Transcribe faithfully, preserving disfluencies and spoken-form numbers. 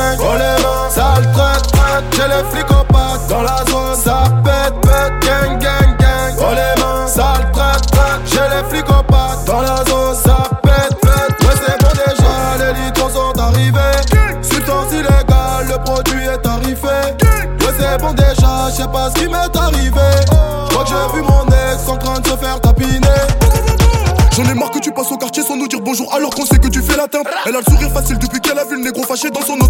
gang. Oh les mains, sale traite, traite. J'ai les flics au pattes dans la zone. Ça pète, pète, gang, gang, gang. Oh les mains, sale traite, traite. J'ai les flics au pattes dans la zone. Ça pète, pète. Ouais c'est bon déjà, les litres sont arrivés. Substance illégale, le produit est tarifé. Ouais c'est bon déjà, je sais pas ce qui m'est arrivé. J'crois que j'ai vu mon ex en train de se faire tapiner. J'en ai marre que tu passes au quartier sans nous dire bonjour alors qu'on sait que tu fais la teinte. Elle a le sourire facile depuis qu'elle a vu le négro fâché dans son auto.